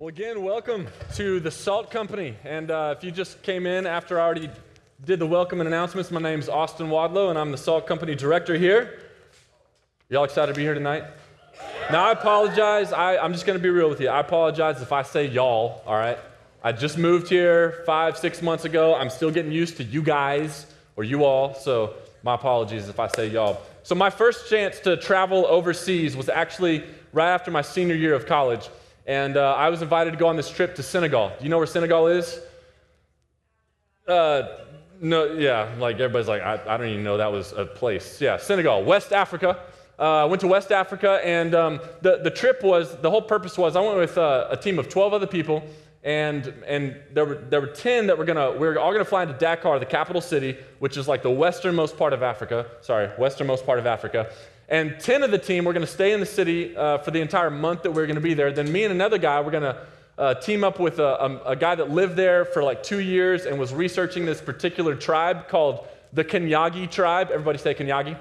Well, again, welcome to the Salt Company. And if you just came in after I already did the welcome and announcements, my name's Austin Wadlow, and I'm the Salt Company director here. Y'all excited to be here tonight? Now, I apologize. I'm just going to be real with you. I apologize if I say y'all, all right? I just moved here 5-6 months ago. I'm still getting used to you guys or you all, so my apologies if I say y'all. So my first chance to travel overseas was actually right after my senior year of college. And I was invited to go on this trip to Senegal. Do you know where Senegal is? No, yeah, like everybody's like, I don't even know that was a place. Yeah, Senegal, West Africa. I went to West Africa, and the trip was, the whole purpose was, I went with a team of 12 other people, and there were 10 that we were all gonna fly into Dakar, the capital city, which is like the westernmost part of Africa. And 10 of the team were going to stay in the city for the entire month that we were going to be there. Then me and another guy were going to team up with a guy that lived there for like 2 years and was researching this particular tribe called the Kenyagi tribe. Everybody say Kenyagi?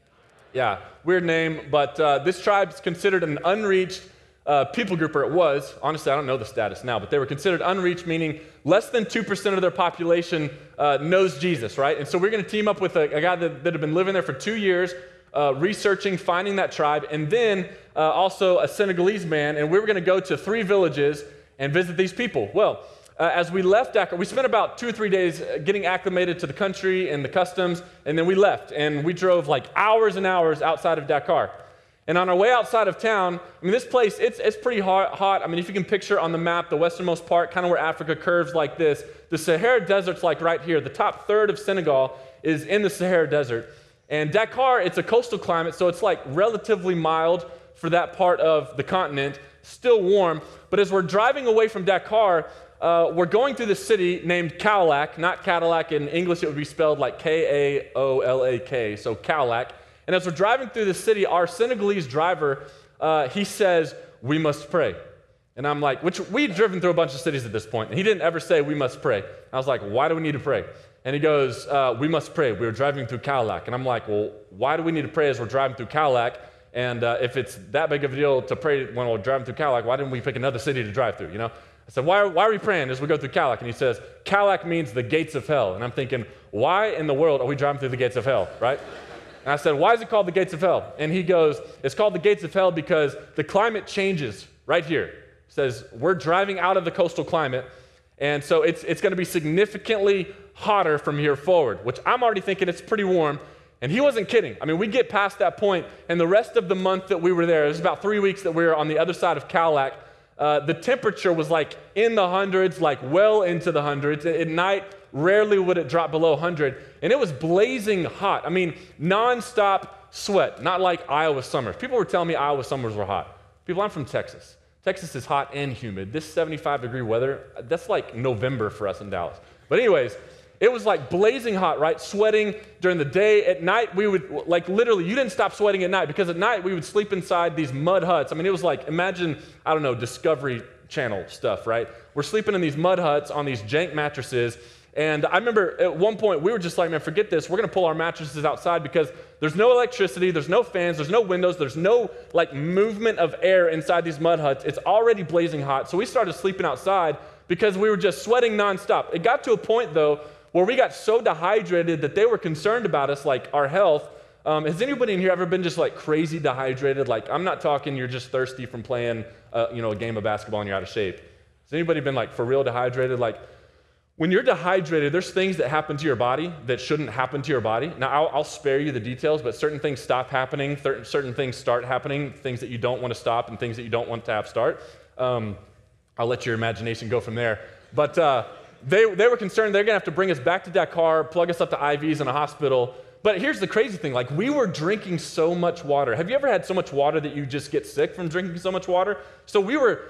Yeah, weird name, but this tribe is considered an unreached people group, or it was. Honestly, I don't know the status now, but they were considered unreached, meaning less than 2% of their population knows Jesus, right? And so we're going to team up with a guy that had been living there for 2 years, researching, finding that tribe, and then also a Senegalese man, and we were going to go to 3 villages and visit these people. Well, as we left Dakar, we spent about 2 or 3 days getting acclimated to the country and the customs, and then we left, and we drove like hours and hours outside of Dakar. And on our way outside of town, I mean, this place, it's pretty hot. I mean, if you can picture on the map, the westernmost part, kind of where Africa curves like this, the Sahara Desert's like right here. The top third of Senegal is in the Sahara Desert. And Dakar, it's a coastal climate, so it's like relatively mild for that part of the continent, still warm. But as we're driving away from Dakar, we're going through this city named Kaolack, not Cadillac. In English, it would be spelled like K-A-O-L-A-K, so Kaolack. And as we're driving through the city, our Senegalese driver, he says, "We must pray." And I'm like, which we'd driven through a bunch of cities at this point, and he didn't ever say, "We must pray." I was like, "Why do we need to pray?" And he goes, "We must pray. We were driving through Kaolack." And I'm like, "Well, why do we need to pray as we're driving through Kaolack? And if it's that big of a deal to pray when we're driving through Kaolack, why didn't we pick another city to drive through, you know?" I said, why are we praying as we go through Kaolack? And he says, "Kaolack means the gates of hell." And I'm thinking, why in the world are we driving through the gates of hell, right? And I said, "Why is it called the gates of hell?" And he goes, "It's called the gates of hell because the climate changes right here." He says, "We're driving out of the coastal climate, and so it's going to be significantly hotter from here forward," which I'm already thinking it's pretty warm. And he wasn't kidding. I mean, we get past that point, and the rest of the month that we were there, it was about 3 weeks that we were on the other side of Kaolack, the temperature was like in the hundreds, like well into the hundreds. At night, rarely would it drop below 100. And it was blazing hot. I mean, nonstop sweat, not like Iowa summers. People were telling me Iowa summers were hot. People, I'm from Texas. Texas is hot and humid. This 75-degree weather, that's like November for us in Dallas. But anyways, it was like blazing hot, right? Sweating during the day. At night, we would, like literally, you didn't stop sweating at night because at night we would sleep inside these mud huts. I mean, it was like, imagine, I don't know, Discovery Channel stuff, right? We're sleeping in these mud huts on these jank mattresses. And I remember at one point we were just like, man, forget this. We're going to pull our mattresses outside because there's no electricity, there's no fans, there's no windows, there's no like movement of air inside these mud huts. It's already blazing hot. So we started sleeping outside because we were just sweating nonstop. It got to a point though where we got so dehydrated that they were concerned about us, like our health. Has anybody in here ever been just like crazy dehydrated? Like, I'm not talking you're just thirsty from playing a game of basketball and you're out of shape. Has anybody been like for real dehydrated? Like, when you're dehydrated, there's things that happen to your body that shouldn't happen to your body. Now, I'll spare you the details, but certain things stop happening, certain things start happening, things that you don't want to stop and things that you don't want to have start. I'll let your imagination go from there. But they were concerned they're going to have to bring us back to Dakar, plug us up to IVs in a hospital. But here's the crazy thing, like we were drinking so much water. Have you ever had so much water that you just get sick from drinking so much water? So we were,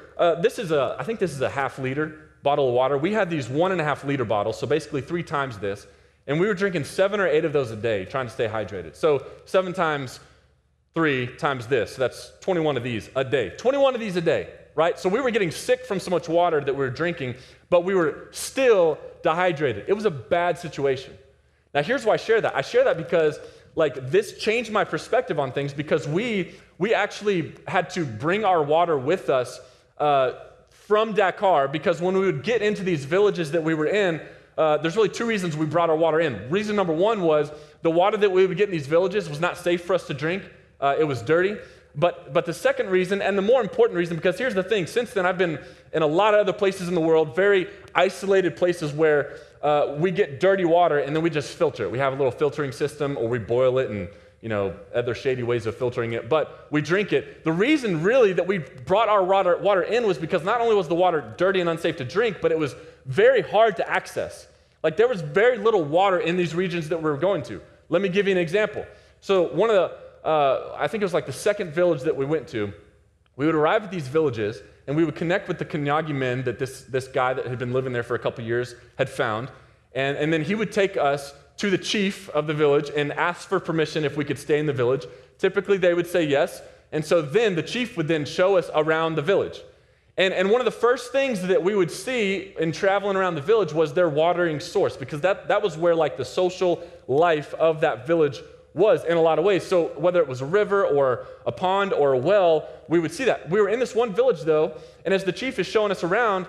I think this is a half-liter bottle of water. We had these 1.5-liter bottles, so basically 3 times this, and we were drinking 7 or 8 of those a day, trying to stay hydrated. So 7 times 3 times this, so that's 21 of these a day. 21 of these a day, right? So we were getting sick from so much water that we were drinking, but we were still dehydrated. It was a bad situation. Now here's why I share that. I share that because like this changed my perspective on things because we actually had to bring our water with us from Dakar, because when we would get into these villages that we were in, there's really two reasons we brought our water in. Reason number one was the water that we would get in these villages was not safe for us to drink. It was dirty. But the second reason, and the more important reason, because here's the thing, since then I've been in a lot of other places in the world, very isolated places where we get dirty water and then we just filter it. We have a little filtering system, or we boil it and, other shady ways of filtering it, but we drink it. The reason really that we brought our water in was because not only was the water dirty and unsafe to drink, but it was very hard to access. Like, there was very little water in these regions that we were going to. Let me give you an example. So one of the, I think it was like the second village that we went to, we would arrive at these villages and we would connect with the Kenyagi men that this guy that had been living there for a couple years had found. And then he would take us to the chief of the village and ask for permission if we could stay in the village. Typically, they would say yes. And so then the chief would then show us around the village. And one of the first things that we would see in traveling around the village was their watering source, because that was where like the social life of that village was in a lot of ways. So whether it was a river or a pond or a well, we would see that. We were in this one village though, and as the chief is showing us around,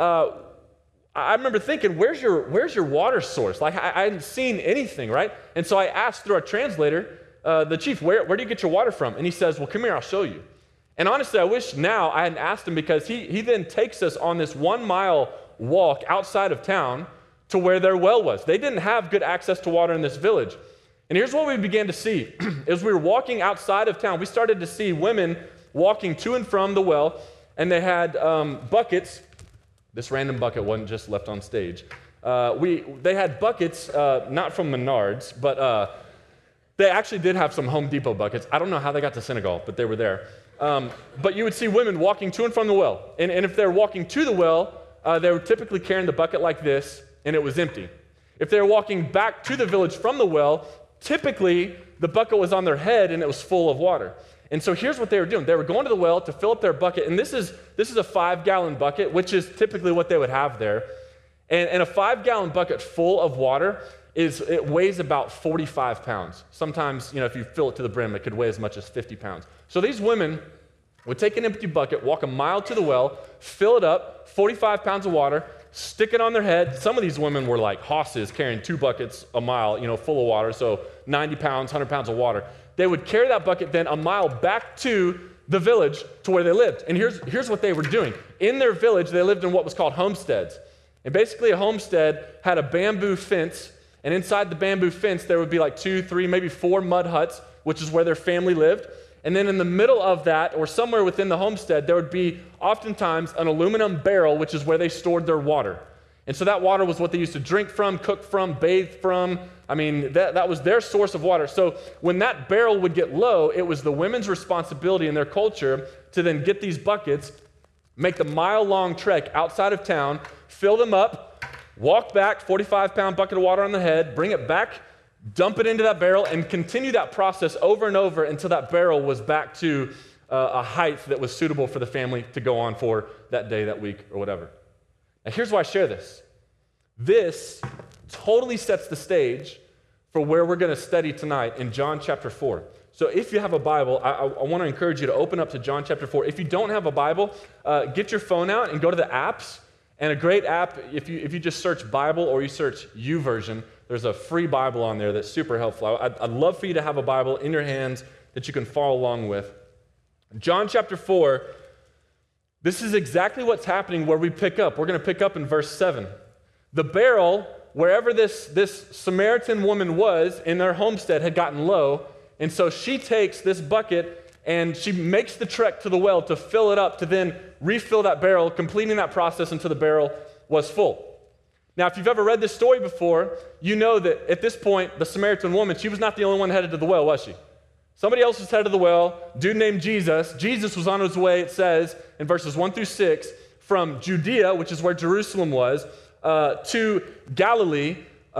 I remember thinking, where's your water source? Like, I hadn't seen anything, right? And so I asked through our translator, the chief, where do you get your water from? And he says, well, come here, I'll show you. And honestly, I wish now I hadn't asked him, because he then takes us on this 1 mile walk outside of town to where their well was. They didn't have good access to water in this village. And here's what we began to see. As we were walking outside of town, we started to see women walking to and from the well, and they had buckets. This random bucket wasn't just left on stage. They had buckets, not from Menards, but they actually did have some Home Depot buckets. I don't know how they got to Senegal, but they were there. But you would see women walking to and from the well. And if they're walking to the well, they were typically carrying the bucket like this, and it was empty. If they were walking back to the village from the well, typically the bucket was on their head and it was full of water. And so here's what they were doing. They were going to the well to fill up their bucket, and this is a 5-gallon bucket, which is typically what they would have there. And a 5-gallon bucket full of water it weighs about 45 pounds. Sometimes, if you fill it to the brim, it could weigh as much as 50 pounds. So these women would take an empty bucket, walk a mile to the well, fill it up, 45 pounds of water, stick it on their head. Some of these women were like horses carrying 2 buckets a mile, full of water, so 90 pounds, 100 pounds of water. They would carry that bucket then a mile back to the village to where they lived. And here's what they were doing. In their village, they lived in what was called homesteads. And basically a homestead had a bamboo fence, and inside the bamboo fence there would be like 2, 3, maybe 4 mud huts, which is where their family lived. And then in the middle of that, or somewhere within the homestead, there would be oftentimes an aluminum barrel, which is where they stored their water. And so that water was what they used to drink from, cook from, bathe from. I mean, that was their source of water. So when that barrel would get low, it was the women's responsibility in their culture to then get these buckets, make the mile-long trek outside of town, fill them up, walk back, 45-pound bucket of water on the head, bring it back, dump it into that barrel, and continue that process over and over until that barrel was back to a height that was suitable for the family to go on for that day, that week, or whatever. Now, here's why I share this. This totally sets the stage for where we're going to study tonight in John chapter 4. So if you have a Bible, I want to encourage you to open up to John chapter 4. If you don't have a Bible, get your phone out and go to the apps. And a great app, if you just search Bible or you search YouVersion, there's a free Bible on there that's super helpful. I'd love for you to have a Bible in your hands that you can follow along with. John chapter 4, this is exactly what's happening where we pick up. We're going to pick up in verse 7. The barrel, wherever this Samaritan woman was in their homestead, had gotten low, and so she takes this bucket and she makes the trek to the well to fill it up, to then refill that barrel, completing that process until the barrel was full. Now, if you've ever read this story before, you know that at this point, the Samaritan woman, she was not the only one headed to the well, was she? Somebody else was headed to the well, a dude named Jesus. Jesus was on his way, it says, in verses 1 through 6, from Judea, which is where Jerusalem was, to Galilee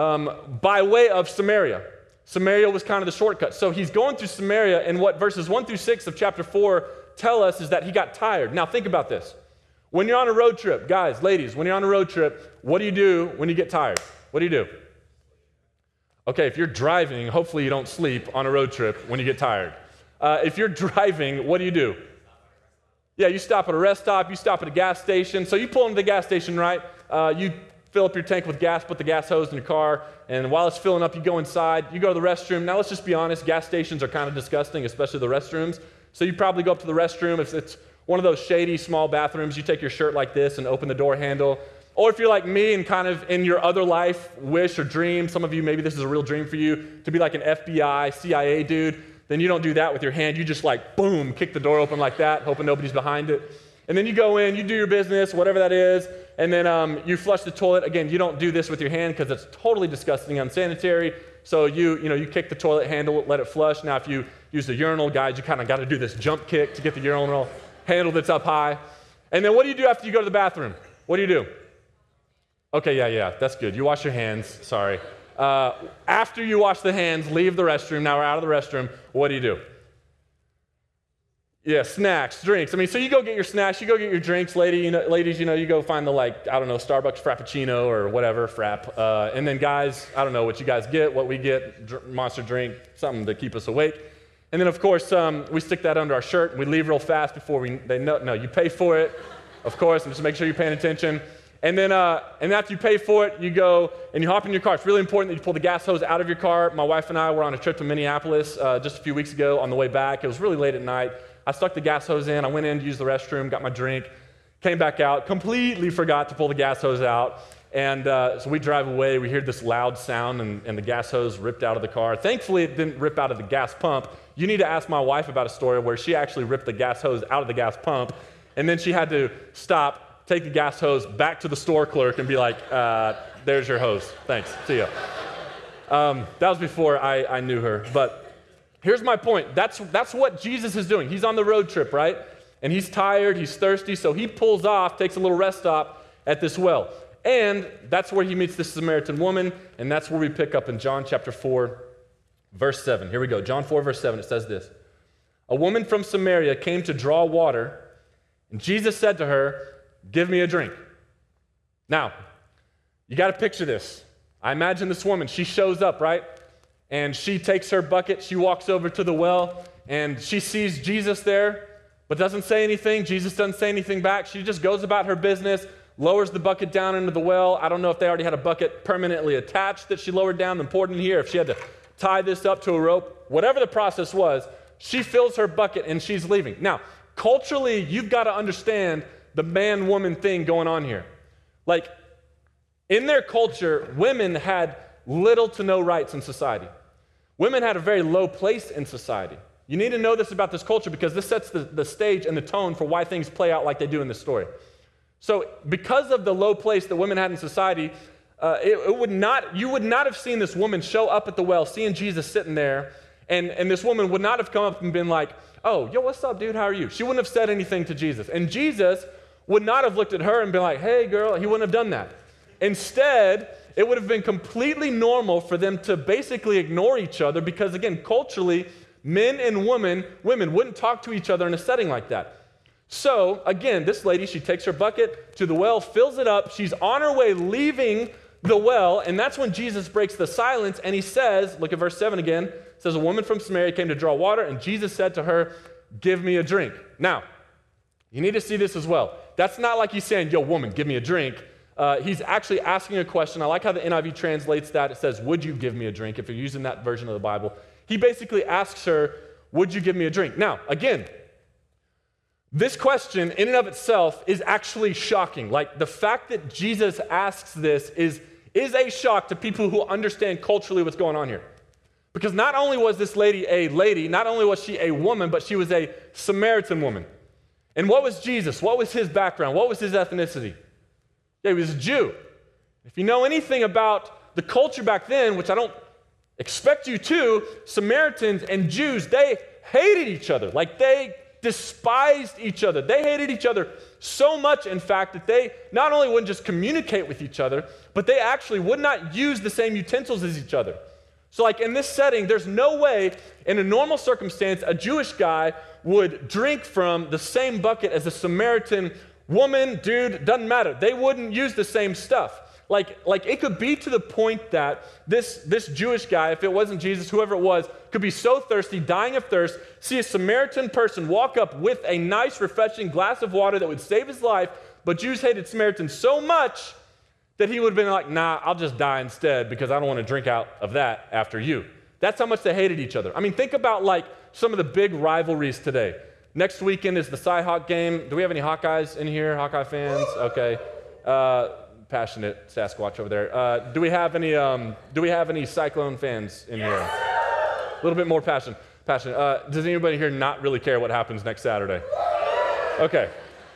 by way of Samaria. Samaria was kind of the shortcut. So he's going through Samaria, and what verses 1 through 6 of chapter 4 tell us is that he got tired. Now think about this. When you're on a road trip, guys, ladies, when you're on a road trip, what do you do when you get tired? What do you do? Okay, if you're driving, hopefully you don't sleep on a road trip when you get tired. If you're driving, what do you do? Yeah, you stop at a rest stop, you stop at a gas station. So you pull into the gas station, right? You fill up your tank with gas, put the gas hose in your car, and while it's filling up, you go inside, you go to the restroom. Now, let's just be honest, gas stations are kind of disgusting, especially the restrooms. So you probably go up to the restroom. If it's one of those shady, small bathrooms, you take your shirt like this and open the door handle. Or if you're like me and kind of in your other life, wish or dream, some of you, maybe this is a real dream for you, to be like an FBI, CIA dude, then you don't do that with your hand. You just like, boom, kick the door open like that, hoping nobody's behind it. And then you go in, you do your business, whatever that is, and then you flush the toilet. Again, you don't do this with your hand because it's totally disgusting, unsanitary. So you kick the toilet handle, let it flush. Now, if you use the urinal guide, you kind of got to do this jump kick to get the urinal handle that's up high. And then what do you do after you go to the bathroom? What do you do? Okay, yeah, that's good. You wash your hands, sorry. After you wash the hands, leave the restroom. Now we're out of the restroom. What do? Yeah, snacks, drinks. I mean, so you go get your snacks, you go get your drinks, ladies, you go find the Starbucks Frappuccino or whatever, frap. And then guys, I don't know what you guys get, what we get, monster drink, something to keep us awake. And then of course, we stick that under our shirt. We leave real fast before you pay for it, of course, and just make sure you're paying attention. And then and after you pay for it, you go and you hop in your car. It's really important that you pull the gas hose out of your car. My wife and I were on a trip to Minneapolis just a few weeks ago. On the way back, it was really late at night. I stuck the gas hose in. I went in to use the restroom, got my drink, came back out, completely forgot to pull the gas hose out. And so we drive away. We hear this loud sound, and the gas hose ripped out of the car. Thankfully, it didn't rip out of the gas pump. You need to ask my wife about a story where she actually ripped the gas hose out of the gas pump, and then she had to stop, take the gas hose back to the store clerk and be like, there's your hose. Thanks. See ya. That was before I knew her. But here's my point. That's what Jesus is doing. He's on the road trip, right? And he's tired, he's thirsty, so he pulls off, takes a little rest stop at this well. And that's where he meets this Samaritan woman, and that's where we pick up in John chapter 4, verse 7. Here we go. John 4, verse 7, it says this. A woman from Samaria came to draw water, and Jesus said to her, give me a drink. Now, you got to picture this. I imagine this woman, she shows up, right? And she takes her bucket, she walks over to the well, and she sees Jesus there, but doesn't say anything. Jesus doesn't say anything back. She just goes about her business, lowers the bucket down into the well. I don't know if they already had a bucket permanently attached that she lowered down and poured in here, if she had to tie this up to a rope. Whatever the process was, she fills her bucket and she's leaving. Now, culturally, you've got to understand the man-woman thing going on here. Like, in their culture, women had little to no rights in society. Women had a very low place in society. You need to know this about this culture because this sets the stage and the tone for why things play out like they do in this story. So because of the low place that women had in society, you would not have seen this woman show up at the well, seeing Jesus sitting there, and this woman would not have come up and been like, oh, yo, what's up, dude? How are you? She wouldn't have said anything to Jesus. And Jesus would not have looked at her and been like, hey, girl. He wouldn't have done that. Instead, it would have been completely normal for them to basically ignore each other because, again, culturally, men and women wouldn't talk to each other in a setting like that. So, again, this lady, she takes her bucket to the well, fills it up. She's on her way leaving the well, and that's when Jesus breaks the silence, and he says, look at verse 7 again, it says, a woman from Samaria came to draw water, and Jesus said to her, give me a drink. Now, you need to see this as well. That's not like he's saying, yo, woman, give me a drink. He's actually asking a question. I like how the NIV translates that. It says, would you give me a drink, if you're using that version of the Bible. He basically asks her, would you give me a drink? Now, again, this question in and of itself is actually shocking. Like, the fact that Jesus asks this is a shock to people who understand culturally what's going on here. Because not only was this lady a lady, not only was she a woman, but she was a Samaritan woman. And what was Jesus? What was his background? What was his ethnicity? Yeah, he was a Jew. If you know anything about the culture back then, which I don't expect you to, Samaritans and Jews, they hated each other. Like, they despised each other. They hated each other so much, in fact, that they not only wouldn't just communicate with each other, but they actually would not use the same utensils as each other. So, like, in this setting, there's no way, in a normal circumstance, a Jewish guy would drink from the same bucket as a Samaritan woman, dude, doesn't matter. They wouldn't use the same stuff. Like it could be to the point that this Jewish guy, if it wasn't Jesus, whoever it was, could be so thirsty, dying of thirst, see a Samaritan person walk up with a nice, refreshing glass of water that would save his life, but Jews hated Samaritans so much that he would have been like, nah, I'll just die instead because I don't want to drink out of that after you. That's how much they hated each other. I mean, think about like some of the big rivalries today. Next weekend is the Cy-Hawk game. Do we have any Hawkeyes in here? Hawkeye fans? Okay. Passionate Sasquatch over there. Do we have any Cyclone fans in here? A little bit more passion. Does anybody here not really care what happens next Saturday? Okay.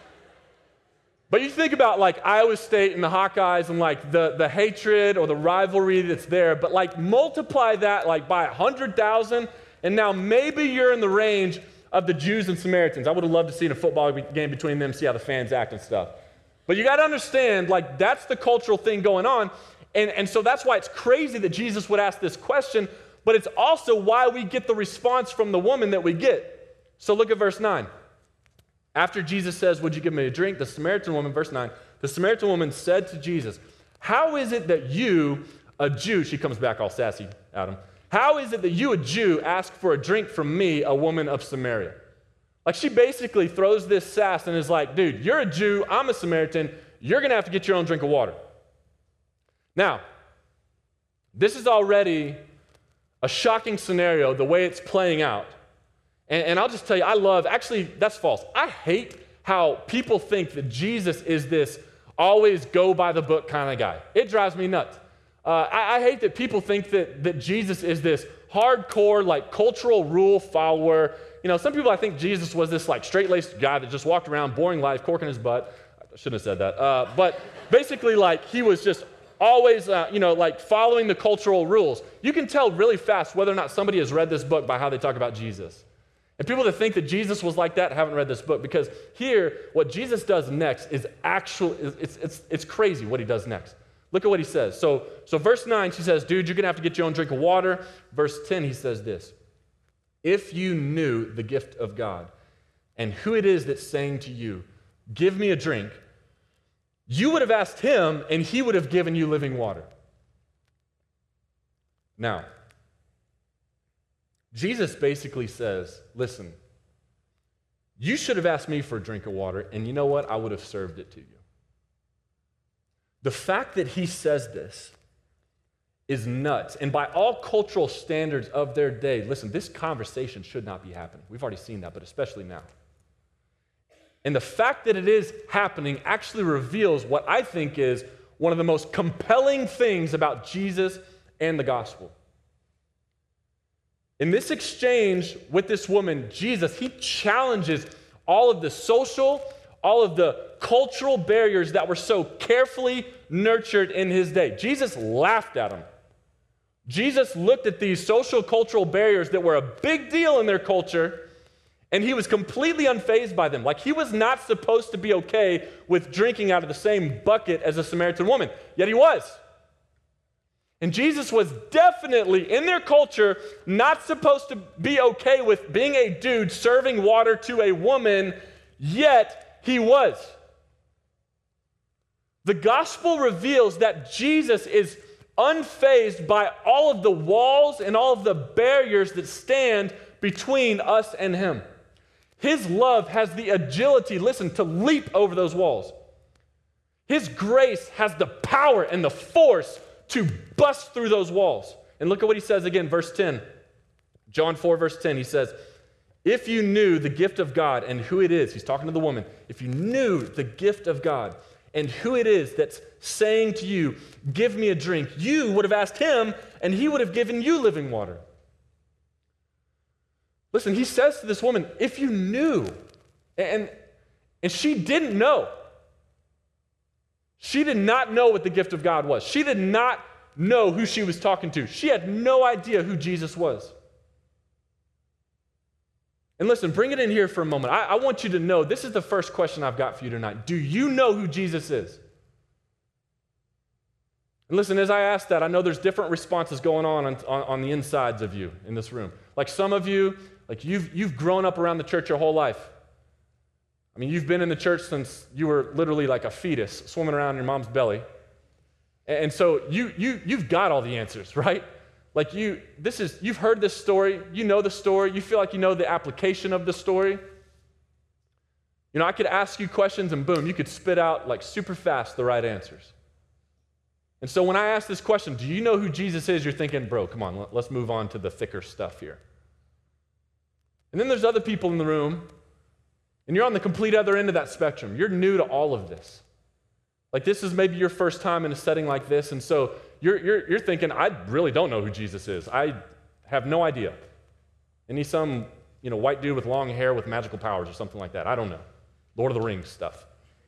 But you think about like Iowa State and the Hawkeyes and like the hatred or the rivalry that's there, but like multiply that like by 100,000, and now maybe you're in the range of the Jews and Samaritans. I would have loved to see a football game between them, see how the fans act and stuff. But you got to understand, like, that's the cultural thing going on. And so that's why it's crazy that Jesus would ask this question, but it's also why we get the response from the woman that we get. So look at verse 9. After Jesus says, would you give me a drink? The Samaritan woman, verse 9, the Samaritan woman said to Jesus, how is it that you, a Jew, she comes back all sassy at him, how is it that you, a Jew, ask for a drink from me, a woman of Samaria? Like she basically throws this sass and is like, dude, you're a Jew, I'm a Samaritan, you're going to have to get your own drink of water. Now, this is already a shocking scenario, the way it's playing out. And I'll just tell you, actually, that's false. I hate how people think that Jesus is this always go by the book kind of guy. It drives me nuts. I hate that people think that Jesus is this hardcore, like, cultural rule follower. You know, some people, I think Jesus was this, like, straight-laced guy that just walked around, boring life, corking his butt. I shouldn't have said that. But basically, like, he was just always, like, following the cultural rules. You can tell really fast whether or not somebody has read this book by how they talk about Jesus. And people that think that Jesus was like that haven't read this book, because here, what Jesus does next is it's crazy what he does next. Look at what he says. So verse 9, she says, dude, you're going to have to get your own drink of water. Verse 10, he says this, if you knew the gift of God and who it is that's saying to you, give me a drink, you would have asked him and he would have given you living water. Now, Jesus basically says, listen, you should have asked me for a drink of water, and you know what? I would have served it to you. The fact that he says this is nuts. And by all cultural standards of their day, listen, this conversation should not be happening. We've already seen that, but especially now. And the fact that it is happening actually reveals what I think is one of the most compelling things about Jesus and the gospel. In this exchange with this woman, Jesus, he challenges all of the social, all of the cultural barriers that were so carefully nurtured in his day. Jesus laughed at them. Jesus looked at these social cultural barriers that were a big deal in their culture, and he was completely unfazed by them. Like, he was not supposed to be okay with drinking out of the same bucket as a Samaritan woman, yet he was. And Jesus was definitely, in their culture, not supposed to be okay with being a dude serving water to a woman, yet he was. The gospel reveals that Jesus is unfazed by all of the walls and all of the barriers that stand between us and him. His love has the agility, listen, to leap over those walls. His grace has the power and the force to bust through those walls. And look at what he says again, verse 10. John 4, verse 10, he says, if you knew the gift of God and who it is, he's talking to the woman, if you knew the gift of God and who it is that's saying to you, give me a drink, you would have asked him and he would have given you living water. Listen, he says to this woman, if you knew, and she didn't know. She did not know what the gift of God was. She did not know who she was talking to. She had no idea who Jesus was. And listen, bring it in here for a moment. I want you to know, this is the first question I've got for you tonight. Do you know who Jesus is? And listen, as I ask that, I know there's different responses going on the insides of you in this room. Like some of you, like you've grown up around the church your whole life. I mean, you've been in the church since you were literally like a fetus swimming around in your mom's belly. And so you've got all the answers, right? Like you've heard this story, you know the story, you feel like you know the application of the story. You know, I could ask you questions and boom, you could spit out like super fast the right answers. And so when I ask this question, do you know who Jesus is? You're thinking, bro, come on, let's move on to the thicker stuff here. And then there's other people in the room, and you're on the complete other end of that spectrum. You're new to all of this. Like this is maybe your first time in a setting like this, and so you're thinking, I really don't know who Jesus is. I have no idea. And he's some, white dude with long hair with magical powers or something like that. I don't know. Lord of the Rings stuff.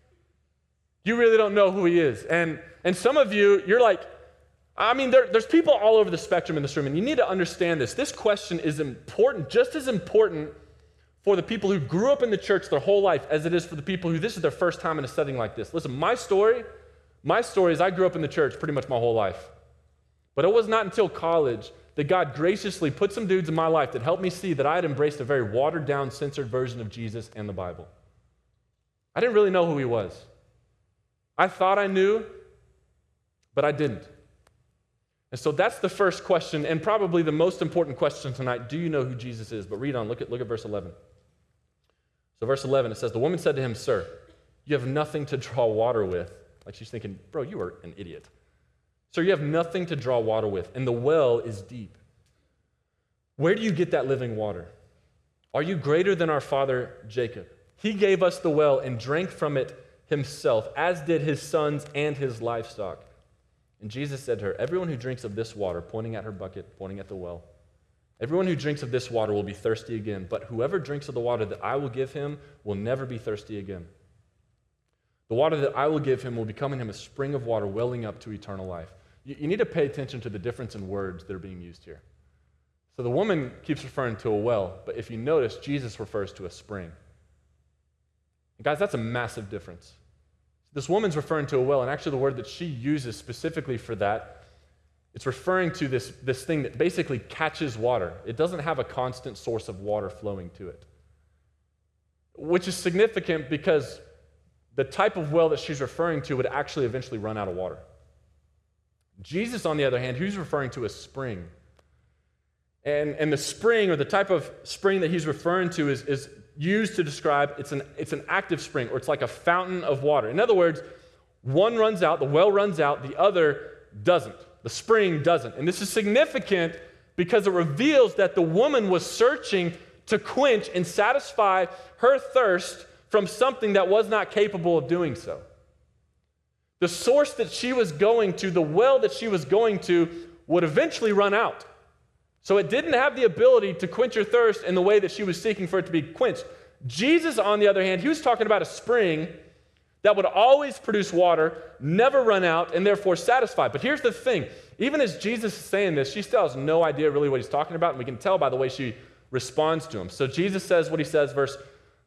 You really don't know who he is. And some of you, you're like, there's people all over the spectrum in this room, and you need to understand this. This question is important, just as important for the people who grew up in the church their whole life as it is for the people who this is their first time in a setting like this. Listen, my story is I grew up in the church pretty much my whole life. But it was not until college that God graciously put some dudes in my life that helped me see that I had embraced a very watered-down, censored version of Jesus and the Bible. I didn't really know who he was. I thought I knew, but I didn't. And so that's the first question, and probably the most important question tonight. Do you know who Jesus is? But read on. Look at verse 11. So verse 11, it says, the woman said to him, Sir, you have nothing to draw water with. Like she's thinking, bro, you are an idiot. Sir, you have nothing to draw water with, and the well is deep. Where do you get that living water? Are you greater than our father Jacob? He gave us the well and drank from it himself, as did his sons and his livestock. And Jesus said to her, everyone who drinks of this water, pointing at her bucket, pointing at the well, everyone who drinks of this water will be thirsty again, but whoever drinks of the water that I will give him will never be thirsty again. The water that I will give him will become in him a spring of water welling up to eternal life. You need to pay attention to the difference in words that are being used here. So the woman keeps referring to a well, but if you notice, Jesus refers to a spring. And guys, that's a massive difference. This woman's referring to a well, and actually the word that she uses specifically for that, it's referring to this thing that basically catches water. It doesn't have a constant source of water flowing to it, which is significant because the type of well that she's referring to would actually eventually run out of water. Jesus, on the other hand, he's referring to a spring. And the spring, or the type of spring that he's referring to, is used to describe, it's an active spring, or it's like a fountain of water. In other words, one runs out, the well runs out, the other doesn't. The spring doesn't. And this is significant because it reveals that the woman was searching to quench and satisfy her thirst from something that was not capable of doing so. The source that she was going to, the well that she was going to, would eventually run out. So it didn't have the ability to quench her thirst in the way that she was seeking for it to be quenched. Jesus, on the other hand, he was talking about a spring that would always produce water, never run out, and therefore satisfy. But here's the thing. Even as Jesus is saying this, she still has no idea really what he's talking about, and we can tell by the way she responds to him. So Jesus says what he says, verse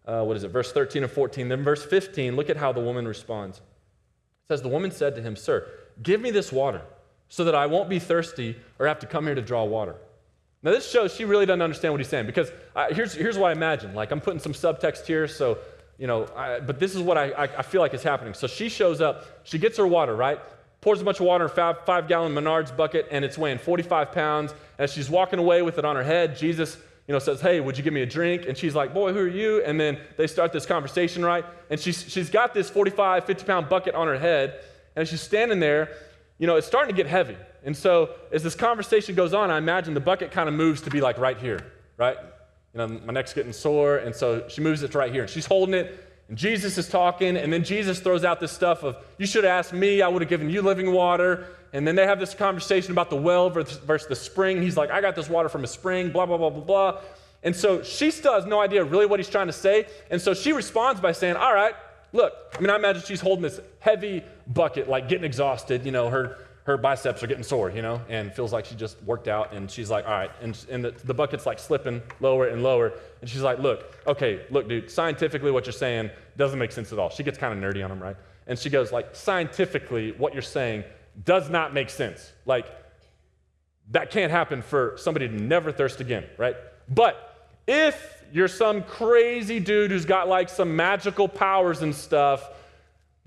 13 and 14. Then verse 15, look at how the woman responds. It says, the woman said to him, Sir, give me this water so that I won't be thirsty or have to come here to draw water. Now this shows she really doesn't understand what he's saying, because here's what I imagine. Like, I'm putting some subtext here, so, but this is what I feel like is happening. So she shows up, she gets her water, right? Pours a bunch of water in a 5-gallon Menards bucket, and it's weighing 45 pounds. As she's walking away with it on her head, Jesus, says, hey, would you give me a drink? And she's like, boy, who are you? And then they start this conversation, right? And she's got this 45, 50-pound bucket on her head, and as she's standing there, it's starting to get heavy. And so as this conversation goes on, I imagine the bucket kind of moves to be like right here, right? My neck's getting sore, and so she moves it to right here. And she's holding it, and Jesus is talking, and then Jesus throws out this stuff of, you should have asked me, I would have given you living water. And then they have this conversation about the well versus the spring. He's like, I got this water from a spring, blah, blah, blah, blah, blah. And so she still has no idea really what he's trying to say. And so she responds by saying, all right, look. I imagine she's holding this heavy bucket, like getting exhausted. Her biceps are getting sore, and feels like she just worked out. And she's like, all right. And the bucket's like slipping lower and lower. And she's like, look, dude, scientifically what you're saying doesn't make sense at all. She gets kind of nerdy on him, right? And she goes, like, scientifically what you're saying does not make sense. Like, that can't happen for somebody to never thirst again, right? But if you're some crazy dude who's got like some magical powers and stuff,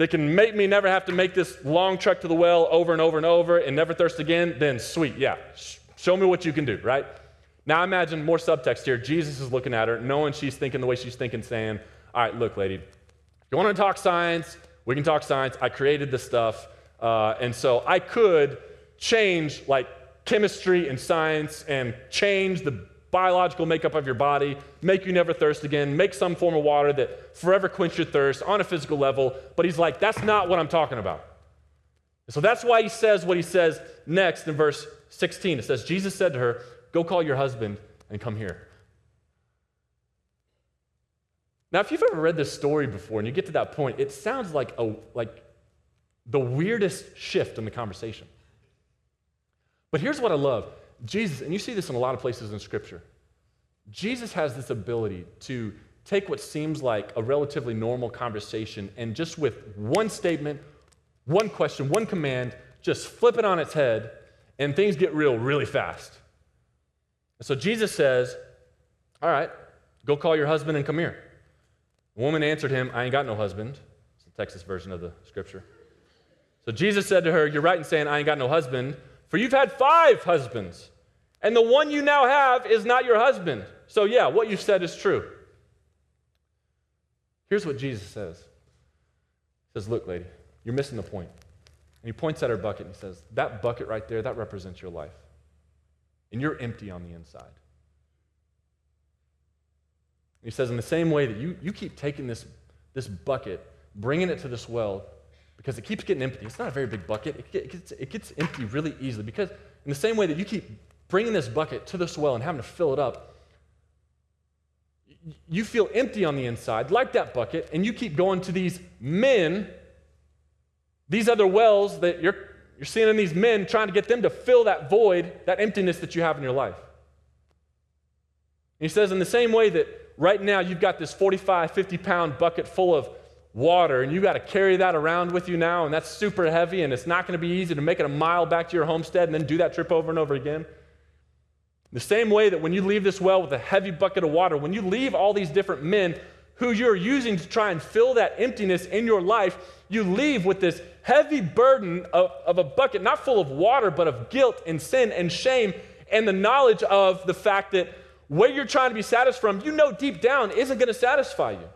that can make me never have to make this long trek to the well over and over and over and never thirst again, then sweet, yeah. Show me what you can do, right? Now imagine more subtext here. Jesus is looking at her, knowing she's thinking the way she's thinking, saying, all right, look, lady, if you want to talk science, we can talk science. I created this stuff, and so I could change like chemistry and science and change the biological makeup of your body, make you never thirst again, make some form of water that forever quench your thirst on a physical level. But he's like, that's not what I'm talking about. And so that's why he says what he says next in verse 16. It says, Jesus said to her, go call your husband and come here. Now, if you've ever read this story before and you get to that point, it sounds like the weirdest shift in the conversation. But here's what I love. Jesus, and you see this in a lot of places in Scripture, Jesus has this ability to take what seems like a relatively normal conversation and just with one statement, one question, one command, just flip it on its head, and things get real really fast. And so Jesus says, all right, go call your husband and come here. The woman answered him, I ain't got no husband. It's the Texas version of the Scripture. So Jesus said to her, you're right in saying I ain't got no husband, for you've had 5 husbands, and the one you now have is not your husband. So yeah, what you said is true. Here's what Jesus says. He says, look, lady, you're missing the point. And he points at her bucket and he says, that bucket right there, that represents your life. And you're empty on the inside. And he says, in the same way that you keep taking this bucket, bringing it to this well, because it keeps getting empty. It's not a very big bucket. It gets empty really easily because in the same way that you keep bringing this bucket to this well and having to fill it up, you feel empty on the inside, like that bucket, and you keep going to these men, these other wells that you're seeing in these men, trying to get them to fill that void, that emptiness that you have in your life. And he says, in the same way that right now you've got this 45, 50-pound bucket full of water, and you got to carry that around with you now, and that's super heavy, and it's not going to be easy to make it a mile back to your homestead and then do that trip over and over again. The same way that when you leave this well with a heavy bucket of water, when you leave all these different men who you're using to try and fill that emptiness in your life, you leave with this heavy burden of a bucket, not full of water, but of guilt and sin and shame, and the knowledge of the fact that where you're trying to be satisfied from, you know deep down isn't going to satisfy you.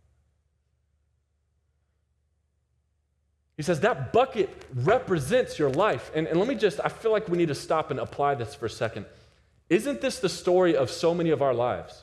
He says that bucket represents your life. And let me I feel like we need to stop and apply this for a second. Isn't this the story of so many of our lives?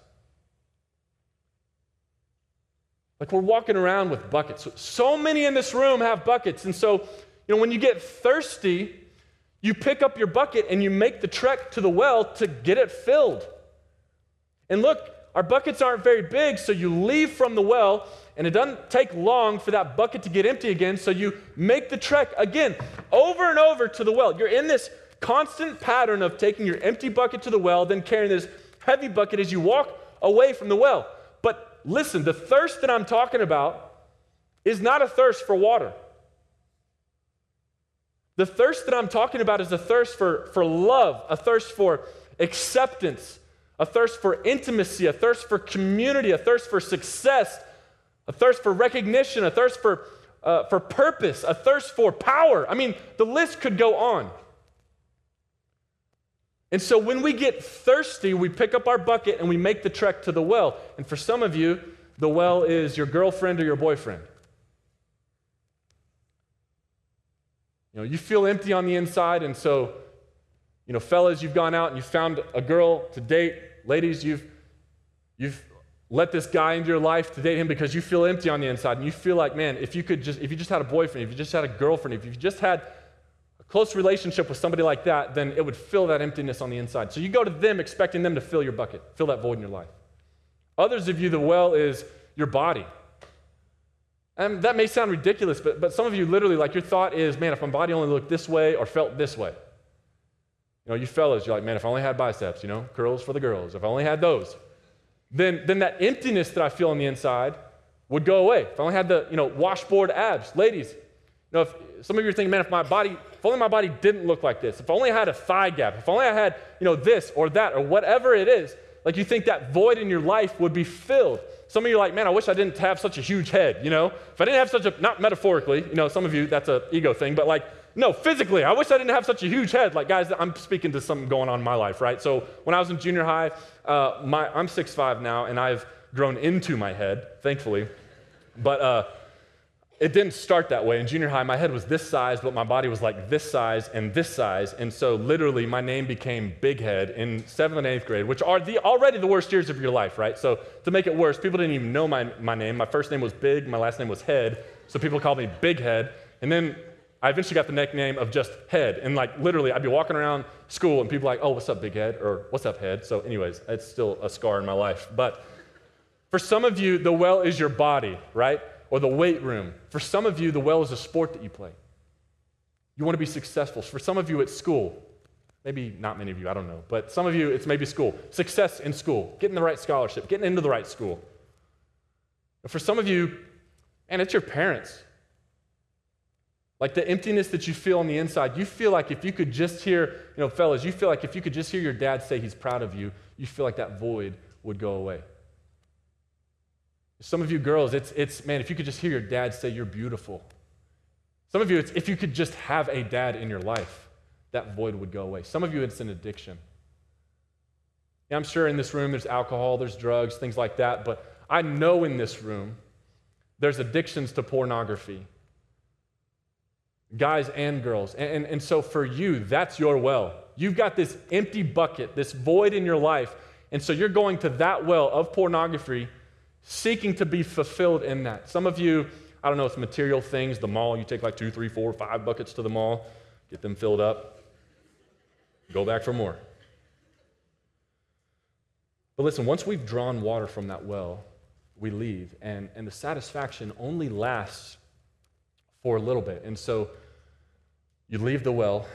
Like we're walking around with buckets. So many in this room have buckets. And so, when you get thirsty, you pick up your bucket and you make the trek to the well to get it filled. And look, our buckets aren't very big, so you leave from the well, and it doesn't take long for that bucket to get empty again, so you make the trek again, over and over to the well. You're in this constant pattern of taking your empty bucket to the well, then carrying this heavy bucket as you walk away from the well. But listen, the thirst that I'm talking about is not a thirst for water. The thirst that I'm talking about is a thirst for love, a thirst for acceptance, a thirst for intimacy, a thirst for community, a thirst for success, a thirst for recognition, a thirst for purpose, a thirst for power. I mean, the list could go on. And so when we get thirsty, we pick up our bucket and we make the trek to the well. And for some of you, the well is your girlfriend or your boyfriend. You feel empty on the inside, and so fellas, you've gone out and you found a girl to date. Ladies, you've let this guy into your life to date him because you feel empty on the inside, and you feel like, man, if you just had a boyfriend, if you just had a girlfriend, if you just had a close relationship with somebody like that, then it would fill that emptiness on the inside. So you go to them expecting them to fill your bucket, fill that void in your life. Others of you, the well is your body. And that may sound ridiculous, but some of you literally, like, your thought is, man, if my body only looked this way or felt this way. You fellas, you're like, man, if I only had biceps, curls for the girls, if I only had those, then that emptiness that I feel on the inside would go away. If I only had the, washboard abs. Ladies, if some of you are thinking, man, if only my body didn't look like this, if I only had a thigh gap, if only I had, this or that or whatever it is, like you think that void in your life would be filled. some of you are like, man, I wish I didn't have such a huge head, you know? If I didn't have such a, not metaphorically, you know, some of you, that's an ego thing, but like, no, physically, I wish I didn't have such a huge head. Like, guys, I'm speaking to something going on in my life, right? So when I was in junior high, I'm 6'5" now, and I've grown into my head, thankfully. But it didn't start that way. In junior high, my head was this size, but my body was like this size. And so literally my name became Big Head in 7th and 8th grade, which are already the worst years of your life, right? So to make it worse, people didn't even know my name. My first name was Big, my last name was Head, so people called me Big Head. And then I eventually got the nickname of just Head. And like literally I'd be walking around school and people were like, oh, what's up, Big Head? Or what's up, Head? So anyways, it's still a scar in my life. But for some of you, the well is your body, right? Or the weight room. For some of you, the well is a sport that you play. You want to be successful. For some of you, it's school. Maybe not many of you, I don't know. But some of you, it's maybe school. Success in school. Getting the right scholarship. Getting into the right school. And for some of you, and it's your parents. Like the emptiness that you feel on the inside, you feel like if you could just hear, you know, fellas, you feel like if you could just hear your dad say he's proud of you, you feel like that void would go away. Some of you girls, it's man, if you could just hear your dad say you're beautiful. Some of you, it's if you could just have a dad in your life, that void would go away. Some of you, it's an addiction. Yeah, I'm sure in this room there's alcohol, there's drugs, things like that, but I know in this room there's addictions to pornography. Guys and girls. And so for you, that's your well. You've got this empty bucket, this void in your life, and so you're going to that well of pornography seeking to be fulfilled in that. Some of you, I don't know, it's material things, the mall, you take like 2, 3, 4, 5 buckets to the mall, get them filled up, go back for more. But listen, once we've drawn water from that well, we leave, and the satisfaction only lasts for a little bit. And so you leave the well,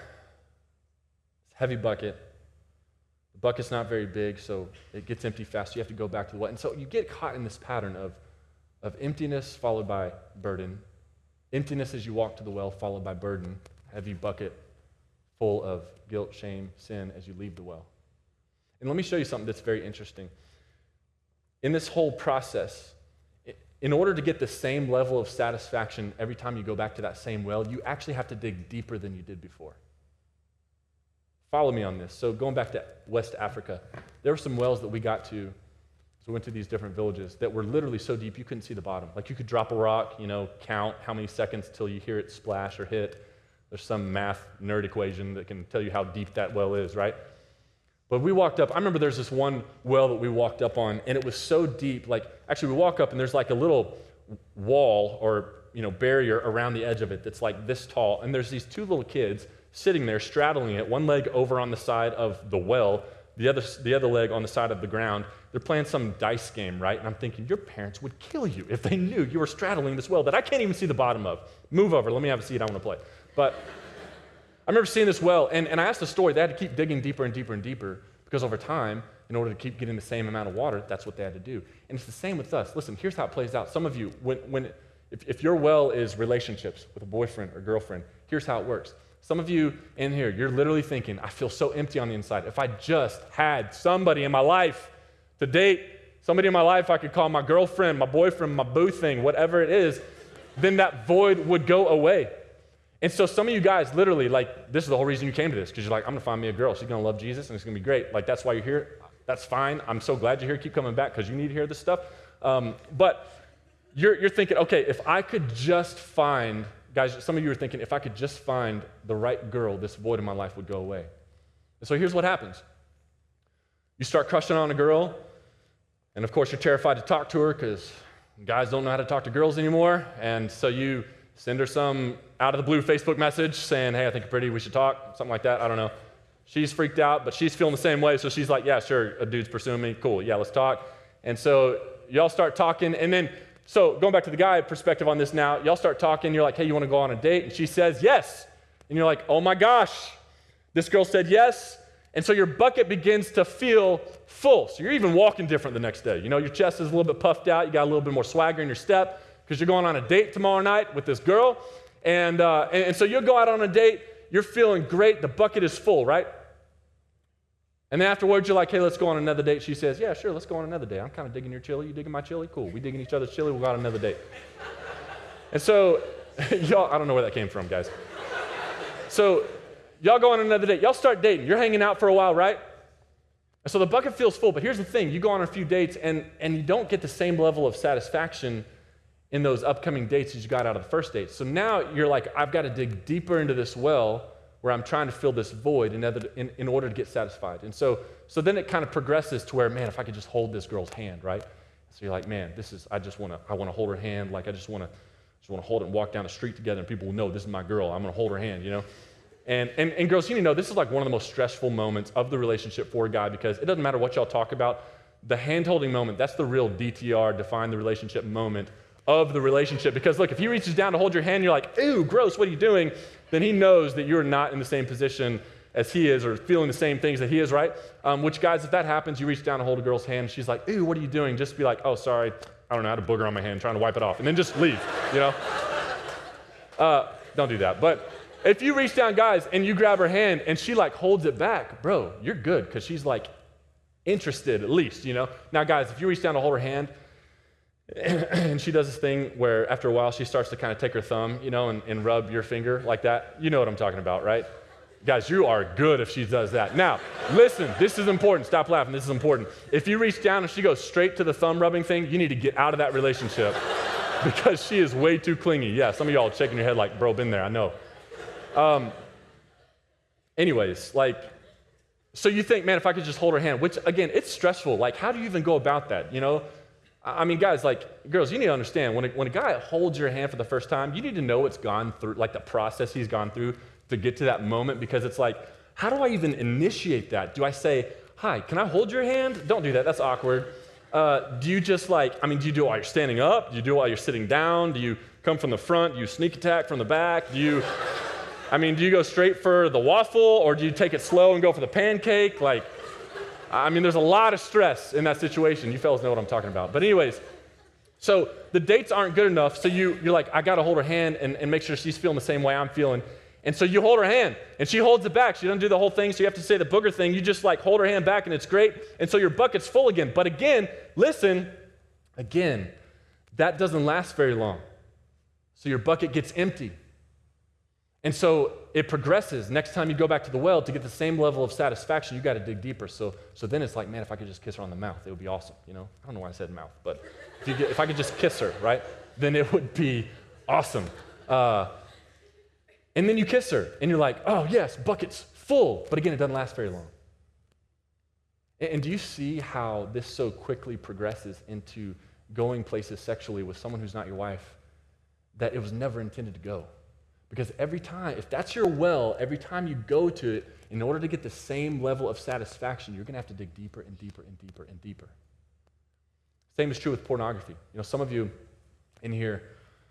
heavy bucket, the bucket's not very big, so it gets empty fast. So you have to go back to the well. And so you get caught in this pattern of emptiness followed by burden. Emptiness as you walk to the well, followed by burden. Heavy bucket full of guilt, shame, sin as you leave the well. And let me show you something that's very interesting. In this whole process, in order to get the same level of satisfaction every time you go back to that same well, you actually have to dig deeper than you did before. Follow me on this. So going back to West Africa, there were some wells that we got to, so we went to these different villages that were literally so deep you couldn't see the bottom. Like you could drop a rock, you know, count how many seconds till you hear it splash or hit. There's some math nerd equation that can tell you how deep that well is, right? But we walked up, I remember there's this one well that we walked up on, and it was so deep, like, actually we walk up and there's like a little wall or, you know, barrier around the edge of it that's like this tall, and there's these 2 little kids sitting there straddling it, one leg over on the side of the well, the other leg on the side of the ground. They're playing some dice game, right? And I'm thinking, your parents would kill you if they knew you were straddling this well that I can't even see the bottom of. Move over, let me have a seat, I want to play. But I remember seeing this well, and I asked the story, they had to keep digging deeper and deeper and deeper, because over time, in order to keep getting the same amount of water, that's what they had to do. And it's the same with us. Listen, here's how it plays out. Some of you, if your well is relationships with a boyfriend or girlfriend, here's how it works. Some of you in here, you're literally thinking, I feel so empty on the inside. If I just had somebody in my life to date, somebody in my life I could call my girlfriend, my boyfriend, my boo thing, whatever it is, then that void would go away. And so some of you guys literally, like, this is the whole reason you came to this, because you're like, I'm going to find me a girl. She's going to love Jesus, and it's going to be great. Like, that's why you're here. That's fine. I'm so glad you're here. Keep coming back, because you need to hear this stuff. But you're thinking, okay, if I could just find, guys, some of you are thinking, if I could just find the right girl, this void in my life would go away. And so here's what happens. You start crushing on a girl, and of course you're terrified to talk to her, because guys don't know how to talk to girls anymore, and so you send her some out-of-the-blue Facebook message saying, hey, I think you're pretty, we should talk, something like that, I don't know. She's freaked out, but she's feeling the same way, so she's like, yeah, sure, a dude's pursuing me, cool, yeah, let's talk. And so y'all start talking, and then, so going back to the guy perspective on this now, y'all start talking, you're like, hey, you want to go on a date? And she says yes. And you're like, oh my gosh, this girl said yes. And so your bucket begins to feel full. So you're even walking different the next day. You know, your chest is a little bit puffed out, you got a little bit more swagger in your step, because you're going on a date tomorrow night with this girl, and so you'll go out on a date, you're feeling great, the bucket is full, right? And then afterwards, you're like, hey, let's go on another date. She says, yeah, sure, let's go on another date. I'm kind of digging your chili. You digging my chili? Cool. We digging each other's chili. We'll go on another date. And so, y'all, I don't know where that came from, guys. So, y'all go on another date. Y'all start dating. You're hanging out for a while, right? And so the bucket feels full. But here's the thing. You go on a few dates, and you don't get the same level of satisfaction in those upcoming dates as you got out of the first date. So now you're like, I've got to dig deeper into this well where I'm trying to fill this void in order to get satisfied. And so then it kind of progresses to where, man, if I could just hold this girl's hand, right? So you're like, man, I want to hold her hand. Like I just want to hold it and walk down the street together, and people will know this is my girl. I'm going to hold her hand, you know? And girls, you need to know this is like one of the most stressful moments of the relationship for a guy, because it doesn't matter what y'all talk about. The hand-holding moment, that's the real DTR, define the relationship moment of the relationship. Because look, if he reaches down to hold your hand, you're like, ew, gross, what are you doing? Then he knows that you're not in the same position as he is or feeling the same things that he is, right? Which, guys, if that happens, you reach down to hold a girl's hand, and she's like, ew, what are you doing? Just be like, oh, sorry, I don't know, I had a booger on my hand, trying to wipe it off, and then just leave, you know? Don't do that. But if you reach down, guys, and you grab her hand, and she like holds it back, bro, you're good, because she's like interested at least, you know? Now, guys, if you reach down to hold her hand, and she does this thing where after a while she starts to kind of take her thumb, you know, and rub your finger like that. You know what I'm talking about, right? Guys, you are good if she does that. Now, listen, this is important. Stop laughing. This is important. If you reach down and she goes straight to the thumb rubbing thing, you need to get out of that relationship because she is way too clingy. Yeah, some of y'all are shaking your head like, bro, been there, I know. Anyways, like, so you think, man, if I could just hold her hand, which, again, it's stressful. Like, how do you even go about that, you know? I mean, guys, like, girls, you need to understand, when a guy holds your hand for the first time, you need to know what's gone through, like the process he's gone through to get to that moment, because it's like, how do I even initiate that? Do I say, hi, can I hold your hand? Don't do that, that's awkward. Do you just like, do you do it while you're standing up? Do you do it while you're sitting down? Do you come from the front? Do you sneak attack from the back? Do you go straight for the waffle, or do you take it slow and go for the pancake? Like, there's a lot of stress in that situation. You fellas know what I'm talking about. But anyways, so the dates aren't good enough, so you're like, I got to hold her hand and make sure she's feeling the same way I'm feeling. And so you hold her hand, and she holds it back. She doesn't do the whole thing, so you have to say the booger thing. You just like hold her hand back, and it's great. And so your bucket's full again. But again, listen, that doesn't last very long. So your bucket gets empty. And so it progresses. Next time you go back to the well to get the same level of satisfaction, you got to dig deeper. So then it's like, man, if I could just kiss her on the mouth, it would be awesome. You know, I don't know why I said mouth, but if I could just kiss her, right, then it would be awesome. And then you kiss her, and you're like, oh yes, bucket's full. But again, it doesn't last very long. And do you see how this so quickly progresses into going places sexually with someone who's not your wife that it was never intended to go? Because every time, if that's your well, every time you go to it, in order to get the same level of satisfaction, you're going to have to dig deeper and deeper and deeper and deeper. Same is true with pornography. You know, some of you in here,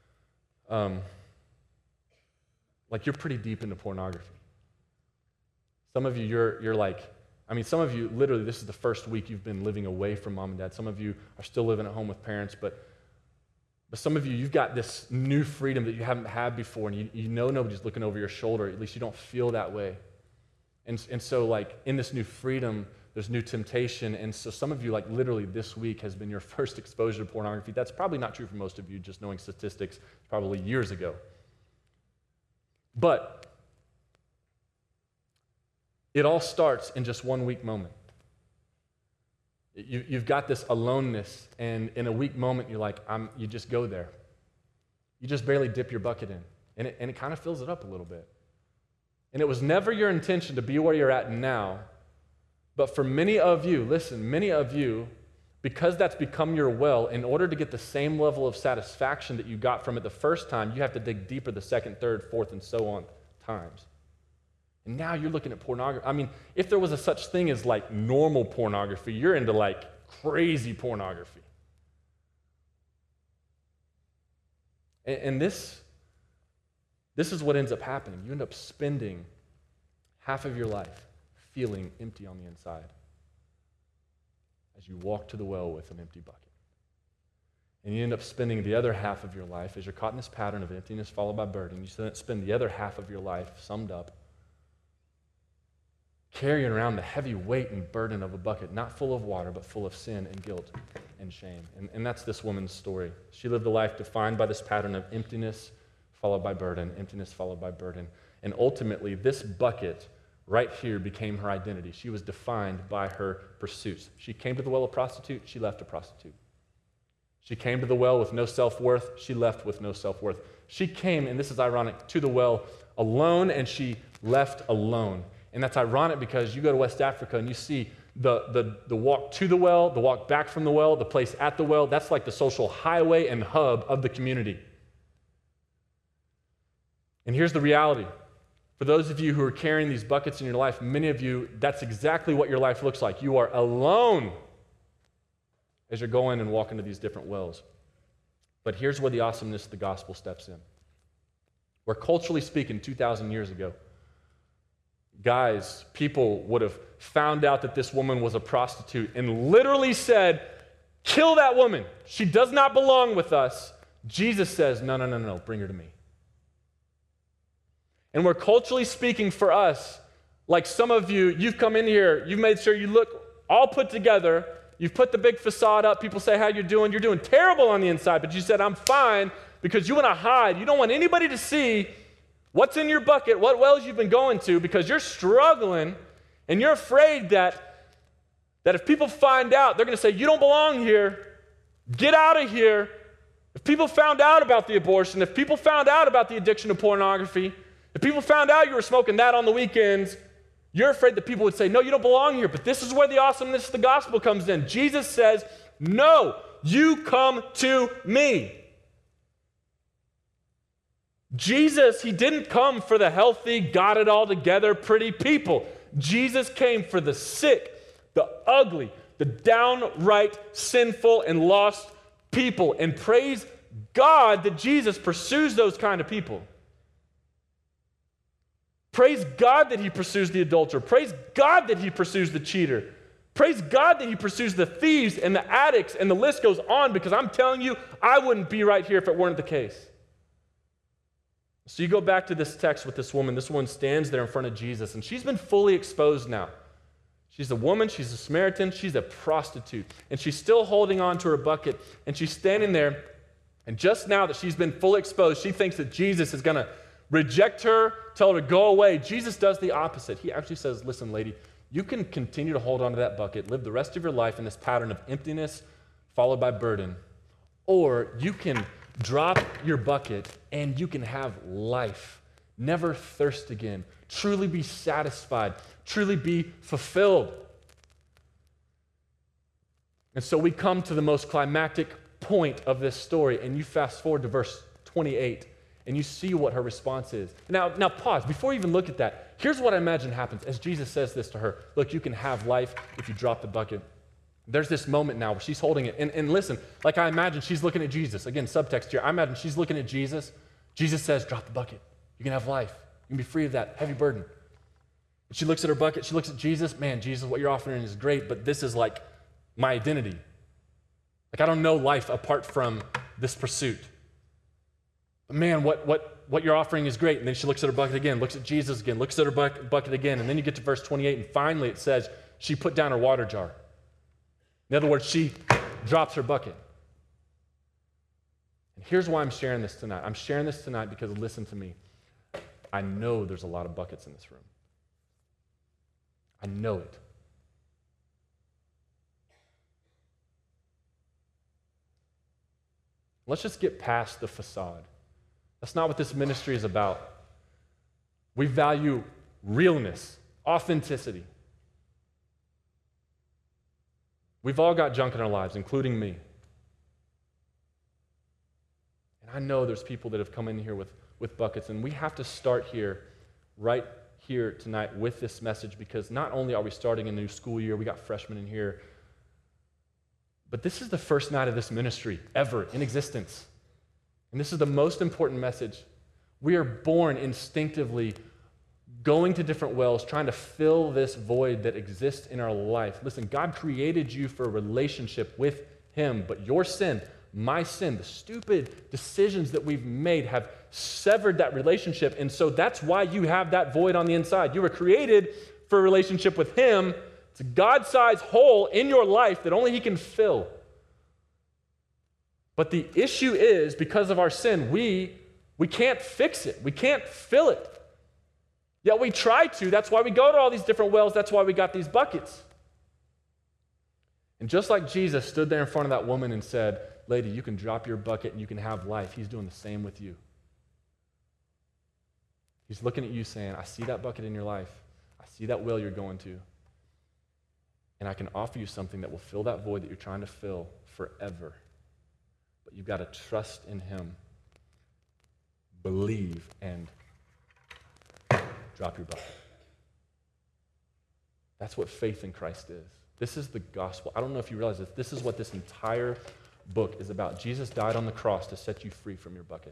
you're pretty deep into pornography. Some of you, you're like, some of you, literally, this is the first week you've been living away from mom and dad. Some of you are still living at home with parents, but some of you, you've got this new freedom that you haven't had before, and you know nobody's looking over your shoulder. At least you don't feel that way. And so, like, in this new freedom, there's new temptation. And so some of you, like, literally this week has been your first exposure to pornography. That's probably not true for most of you, just knowing statistics, probably years ago. But it all starts in just 1 week moment. You've got this aloneness, and in a weak moment, you're like, you just go there. You just barely dip your bucket in, and it kind of fills it up a little bit. And it was never your intention to be where you're at now, but for many of you, listen, many of you, because that's become your well, in order to get the same level of satisfaction that you got from it the first time, you have to dig deeper the second, third, fourth, and so on times. And now you're looking at pornography. If there was a such thing as like normal pornography, you're into like crazy pornography. And this is what ends up happening. You end up spending half of your life feeling empty on the inside as you walk to the well with an empty bucket. And you end up spending the other half of your life, as you're caught in this pattern of emptiness followed by burden, you spend the other half of your life summed up carrying around the heavy weight and burden of a bucket, not full of water, but full of sin and guilt and shame. And that's this woman's story. She lived a life defined by this pattern of emptiness followed by burden, emptiness followed by burden. And ultimately, this bucket right here became her identity. She was defined by her pursuits. She came to the well a prostitute, she left a prostitute. She came to the well with no self-worth, she left with no self-worth. She came, and this is ironic, to the well alone, and she left alone. And that's ironic because you go to West Africa and you see the walk to the well, the walk back from the well, the place at the well. That's like the social highway and hub of the community. And here's the reality. For those of you who are carrying these buckets in your life, many of you, that's exactly what your life looks like. You are alone as you're going and walking to these different wells. But here's where the awesomeness of the gospel steps in. Where culturally speaking, 2,000 years ago, guys, people would have found out that this woman was a prostitute and literally said, kill that woman. She does not belong with us. Jesus says, no, bring her to me. And we're culturally speaking for us, like some of you, you've come in here, you've made sure you look all put together, you've put the big facade up, people say how you're doing terrible on the inside, but you said, I'm fine, because you want to hide. You don't want anybody to see what's in your bucket, what wells you've been going to, because you're struggling, and you're afraid that if people find out, they're going to say, you don't belong here, get out of here. If people found out about the abortion, if people found out about the addiction to pornography, if people found out you were smoking that on the weekends, you're afraid that people would say, no, you don't belong here. But this is where the awesomeness of the gospel comes in. Jesus says, no, you come to me. Jesus, he didn't come for the healthy, got it all together, pretty people. Jesus came for the sick, the ugly, the downright sinful and lost people. And praise God that Jesus pursues those kind of people. Praise God that he pursues the adulterer. Praise God that he pursues the cheater. Praise God that he pursues the thieves and the addicts, and the list goes on, because I'm telling you, I wouldn't be right here if it weren't the case. So you go back to this text with this woman. This woman stands there in front of Jesus, and she's been fully exposed now. She's a woman, she's a Samaritan, she's a prostitute, and she's still holding on to her bucket, and she's standing there, and just now that she's been fully exposed, she thinks that Jesus is going to reject her, tell her to go away. Jesus does the opposite. He actually says, listen, lady, you can continue to hold on to that bucket, live the rest of your life in this pattern of emptiness followed by burden, or you can drop your bucket and you can have life, never thirst again, truly be satisfied, truly be fulfilled. And so we come to the most climactic point of this story, and you fast forward to verse 28. And you see what her response is. Now pause. Before you even look at that, here's what I imagine happens as Jesus says this to her. Look, you can have life if you drop the bucket. There's this moment now where she's holding it. And listen, like I imagine she's looking at Jesus. Again, subtext here. I imagine she's looking at Jesus. Jesus says, drop the bucket. You can have life. You can be free of that heavy burden. She looks at her bucket. She looks at Jesus. Man, Jesus, what you're offering is great, but this is like my identity. Like I don't know life apart from this pursuit. Man, what you're offering is great. And then she looks at her bucket again, looks at Jesus again, looks at her bucket again. And then you get to verse 28, and finally it says she put down her water jar. In other words, she drops her bucket. And here's why I'm sharing this tonight. I'm sharing this tonight because, listen to me, I know there's a lot of buckets in this room. I know it. Let's just get past the facade. That's not what this ministry is about. We value realness, authenticity. We've all got junk in our lives, including me. And I know there's people that have come in here with buckets, and we have to start here, right here tonight with this message, because not only are we starting a new school year, we got freshmen in here, but this is the first night of this ministry ever in existence. And this is the most important message. We are born instinctively going to different wells, trying to fill this void that exists in our life. Listen, God created you for a relationship with him, but your sin, my sin, the stupid decisions that we've made have severed that relationship, and so that's why you have that void on the inside. You were created for a relationship with him. It's a God-sized hole in your life that only he can fill. But the issue is, because of our sin, we can't fix it. We can't fill it. Yet we try to. That's why we go to all these different wells. That's why we got these buckets. And just like Jesus stood there in front of that woman and said, lady, you can drop your bucket and you can have life, he's doing the same with you. He's looking at you saying, I see that bucket in your life. I see that well you're going to. And I can offer you something that will fill that void that you're trying to fill forever. But you've got to trust in him, believe, and drop your bucket. That's what faith in Christ is. This is the gospel. I don't know if you realize this. This is what this entire book is about. Jesus died on the cross to set you free from your bucket.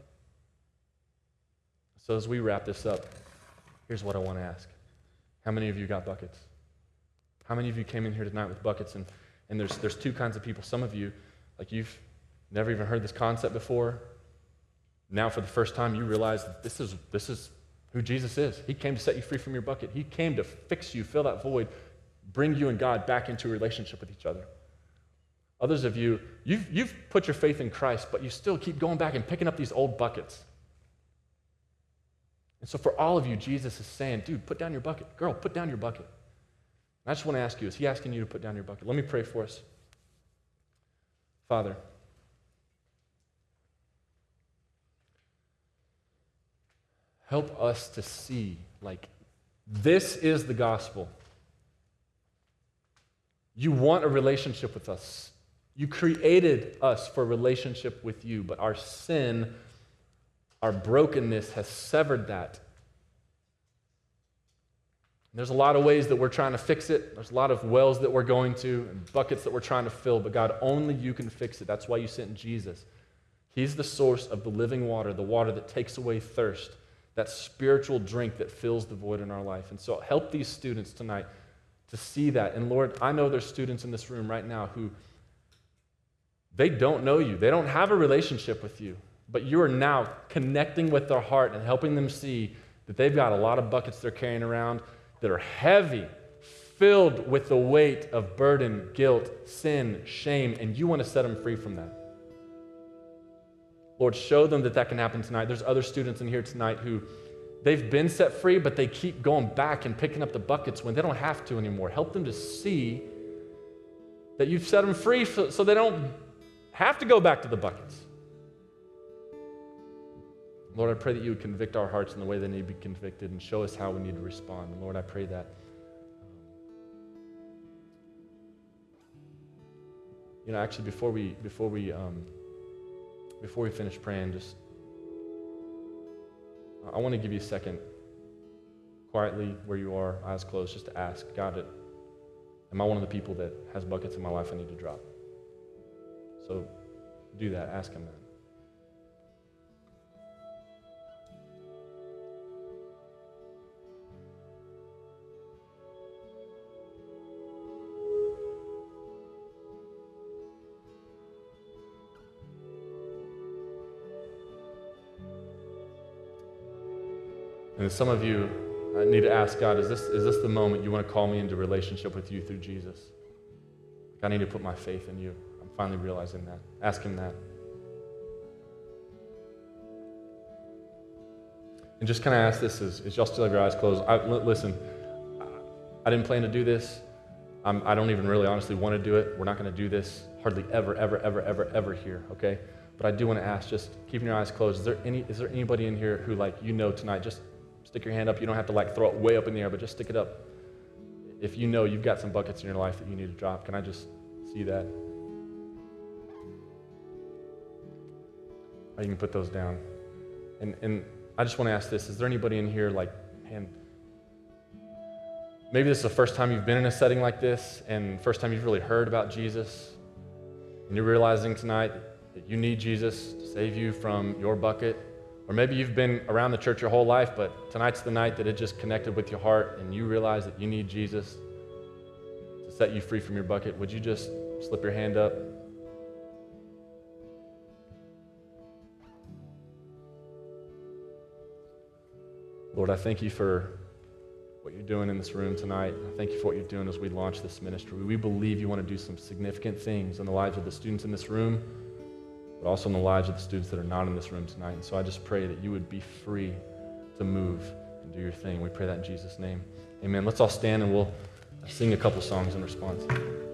So as we wrap this up, here's what I want to ask. How many of you got buckets? How many of you came in here tonight with buckets? And there's two kinds of people. Some of you, like you've never even heard this concept before. Now for the first time you realize that this is who Jesus is. He came to set you free from your bucket. He came to fix you, fill that void, bring you and God back into a relationship with each other. Others of you, you've put your faith in Christ, but you still keep going back and picking up these old buckets. And so for all of you, Jesus is saying, dude, put down your bucket. Girl, put down your bucket. And I just want to ask you, is he asking you to put down your bucket? Let me pray for us. Father, help us to see, like, this is the gospel. You want a relationship with us. You created us for a relationship with you, but our sin, our brokenness has severed that. And there's a lot of ways that we're trying to fix it. There's a lot of wells that we're going to and buckets that we're trying to fill, but God, only you can fix it. That's why you sent Jesus. He's the source of the living water, the water that takes away thirst, that spiritual drink that fills the void in our life. And so help these students tonight to see that. And Lord, I know there's students in this room right now who, they don't know you. They don't have a relationship with you. But you are now connecting with their heart and helping them see that they've got a lot of buckets they're carrying around that are heavy, filled with the weight of burden, guilt, sin, shame, and you want to set them free from that. Lord, show them that that can happen tonight. There's other students in here tonight who they've been set free, but they keep going back and picking up the buckets when they don't have to anymore. Help them to see that you've set them free so they don't have to go back to the buckets. Lord, I pray that you would convict our hearts in the way they need to be convicted and show us how we need to respond. And Lord, I pray that actually before we finish praying, just I want to give you a second, quietly where you are, eyes closed, just to ask God, am I one of the people that has buckets in my life I need to drop? So do that. Ask him that. And some of you need to ask God, is this the moment you want to call me into relationship with you through Jesus? I need to put my faith in you. I'm finally realizing that. Ask him that. And just kind of ask this as y'all still have your eyes closed. Listen, I didn't plan to do this. I don't even really honestly want to do it. We're not going to do this hardly ever here, okay? But I do want to ask, just keeping your eyes closed, is there anybody in here who, tonight, just stick your hand up. You don't have to throw it way up in the air, but just stick it up. If you know you've got some buckets in your life that you need to drop, can I just see that? Or you can put those down. And I just want to ask this, is there anybody in here man, maybe this is the first time you've been in a setting like this and first time you've really heard about Jesus, and you're realizing tonight that you need Jesus to save you from your bucket. Or maybe you've been around the church your whole life, but tonight's the night that it just connected with your heart and you realize that you need Jesus to set you free from your bucket. Would you just slip your hand up? Lord, I thank you for what you you're doing in this room tonight. Thank you for what you're doing as we launch this ministry. We believe you want to do some significant things in the lives of the students in this room, but also in the lives of the students that are not in this room tonight. And so I just pray that you would be free to move and do your thing. We pray that in Jesus' name. Amen. Let's all stand and we'll sing a couple songs in response.